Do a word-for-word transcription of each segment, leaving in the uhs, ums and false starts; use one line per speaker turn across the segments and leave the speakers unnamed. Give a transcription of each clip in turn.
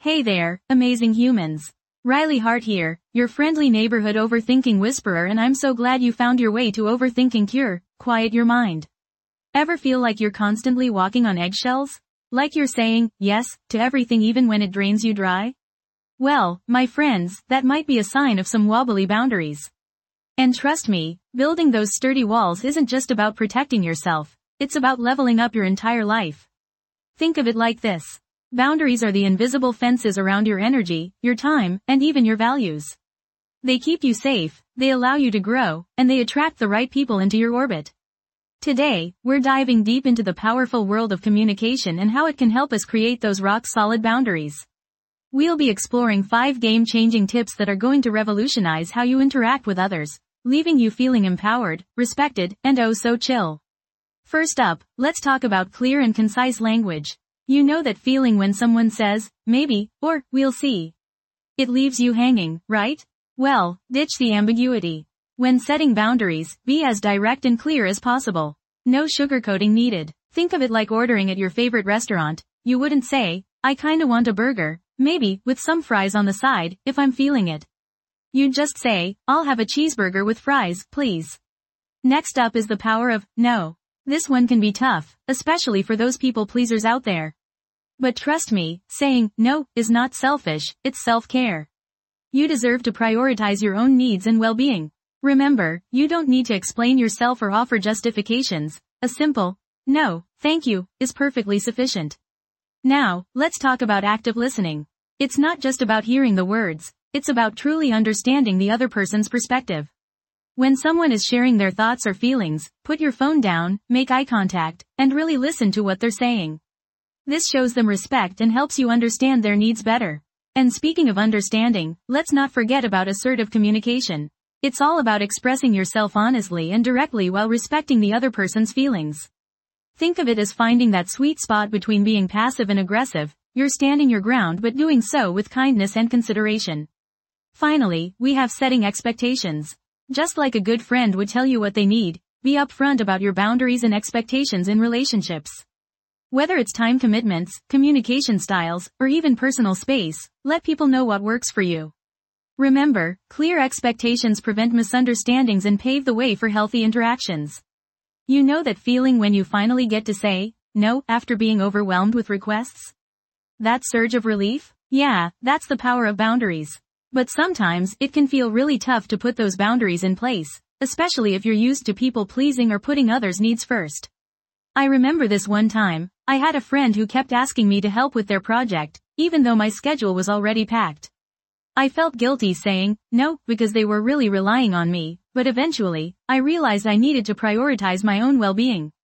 Hey there, amazing humans. Riley Hart here, your friendly neighborhood overthinking whisperer, and I'm so glad you found your way to Overthinking Cure. Quiet your mind. Ever feel like you're constantly walking on eggshells? Like you're saying yes to everything even when it drains you dry? Well, my friends, that might be a sign of some wobbly boundaries. And trust me, building those sturdy walls isn't just about protecting yourself, it's about leveling up your entire life. Think of it like this. Boundaries are the invisible fences around your energy, your time, and even your values. They keep you safe, they allow you to grow, and they attract the right people into your orbit. Today, we're diving deep into the powerful world of communication and how it can help us create those rock-solid boundaries. We'll be exploring five game-changing tips that are going to revolutionize how you interact with others, leaving you feeling empowered, respected, and oh so chill. First up, let's talk about clear and concise language. You know that feeling when someone says, maybe, or, we'll see. It leaves you hanging, right? Well, ditch the ambiguity. When setting boundaries, be as direct and clear as possible. No sugarcoating needed. Think of it like ordering at your favorite restaurant. You wouldn't say, I kinda want a burger, maybe, with some fries on the side, if I'm feeling it. You'd just say, I'll have a cheeseburger with fries, please. Next up is the power of no. This one can be tough, especially for those people pleasers out there. But trust me, saying no is not selfish, it's self-care. You deserve to prioritize your own needs and well-being. Remember, you don't need to explain yourself or offer justifications. A simple no, thank you, is perfectly sufficient. Now, let's talk about active listening. It's not just about hearing the words, it's about truly understanding the other person's perspective. When someone is sharing their thoughts or feelings, put your phone down, make eye contact, and really listen to what they're saying. This shows them respect and helps you understand their needs better. And speaking of understanding, let's not forget about assertive communication. It's all about expressing yourself honestly and directly while respecting the other person's feelings. Think of it as finding that sweet spot between being passive and aggressive. You're standing your ground but doing so with kindness and consideration. Finally, we have setting expectations. Just like a good friend would tell you what they need, be upfront about your boundaries and expectations in relationships. Whether it's time commitments, communication styles, or even personal space, let people know what works for you. Remember, clear expectations prevent misunderstandings and pave the way for healthy interactions. You know that feeling when you finally get to say no after being overwhelmed with requests? That surge of relief? Yeah, that's the power of boundaries. But sometimes, it can feel really tough to put those boundaries in place, especially if you're used to people pleasing or putting others' needs first. I remember this one time, I had a friend who kept asking me to help with their project, even though my schedule was already packed. I felt guilty saying no because they were really relying on me, but eventually, I realized I needed to prioritize my own well-being.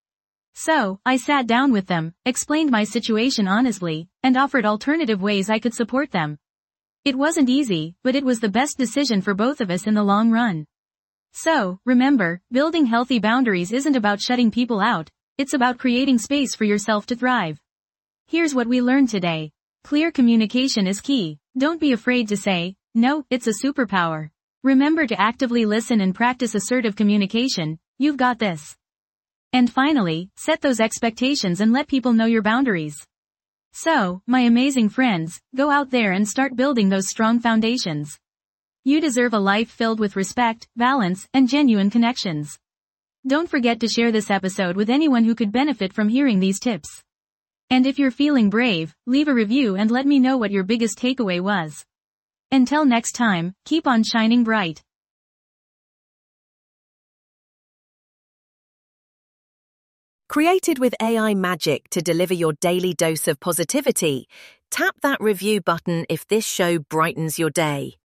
So, I sat down with them, explained my situation honestly, and offered alternative ways I could support them. It wasn't easy, but it was the best decision for both of us in the long run. So, remember, building healthy boundaries isn't about shutting people out, it's about creating space for yourself to thrive. Here's what we learned today. Clear communication is key. Don't be afraid to say no, it's a superpower. Remember to actively listen and practice assertive communication. You've got this. And finally, set those expectations and let people know your boundaries. So, my amazing friends, go out there and start building those strong foundations. You deserve a life filled with respect, balance, and genuine connections. Don't forget to share this episode with anyone who could benefit from hearing these tips. And if you're feeling brave, leave a review and let me know what your biggest takeaway was. Until next time, keep on shining bright.
Created with A I magic to deliver your daily dose of positivity, tap that review button if this show brightens your day.